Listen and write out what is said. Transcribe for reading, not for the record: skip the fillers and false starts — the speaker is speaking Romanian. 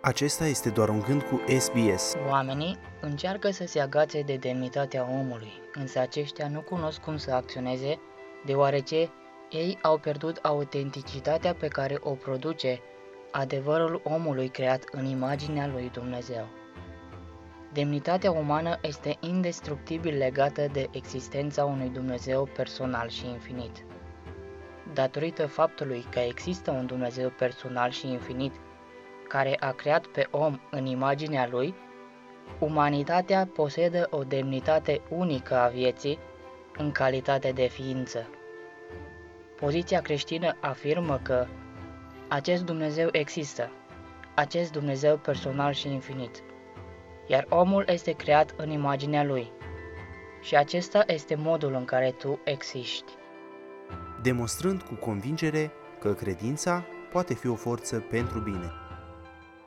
Acesta este doar un gând cu SBS. Oamenii încearcă să se agațe de demnitatea omului, însă aceștia nu cunosc cum să acționeze, deoarece ei au pierdut autenticitatea pe care o produce adevărul omului creat în imaginea lui Dumnezeu. Demnitatea umană este indestructibil legată de existența unui Dumnezeu personal și infinit. Datorită faptului că există un Dumnezeu personal și infinit, care a creat pe om în imaginea lui, umanitatea posedă o demnitate unică a vieții în calitate de ființă. Poziția creștină afirmă că acest Dumnezeu există, acest Dumnezeu personal și infinit, iar omul este creat în imaginea lui și acesta este modul în care tu existi. Demonstrând cu convingere că credința poate fi o forță pentru bine.